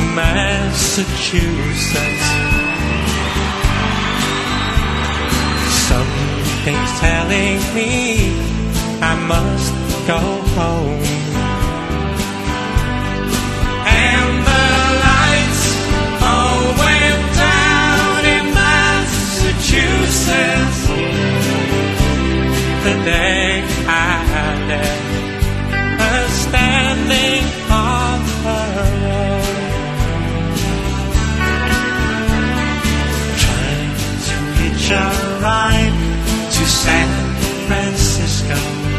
Massachusetts. Something's telling me I must go home. And the lights all went down in Massachusetts the day I left her standing on her own, trying to hitch a ride to San Francisco.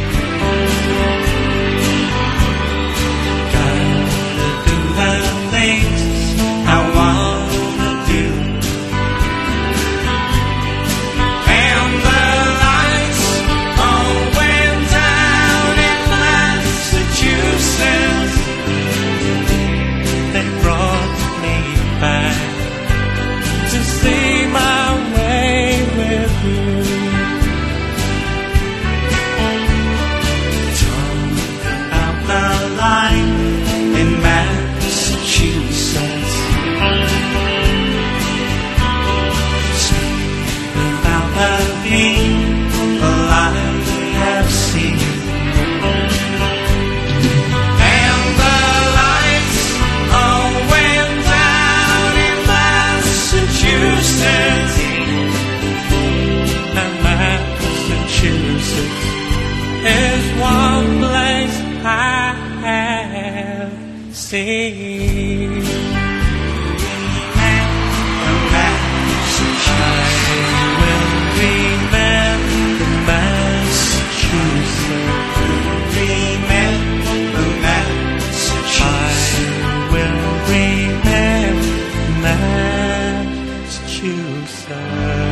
Gotta do the things I wanna do. And the lights all went down in Massachusetts. They brought me back to see my way with you. In Massachusetts, speaking about the people I have seen, and the lights all went down in Massachusetts, and Massachusetts is one place I have seen. Remember Massachusetts. I will remember Massachusetts.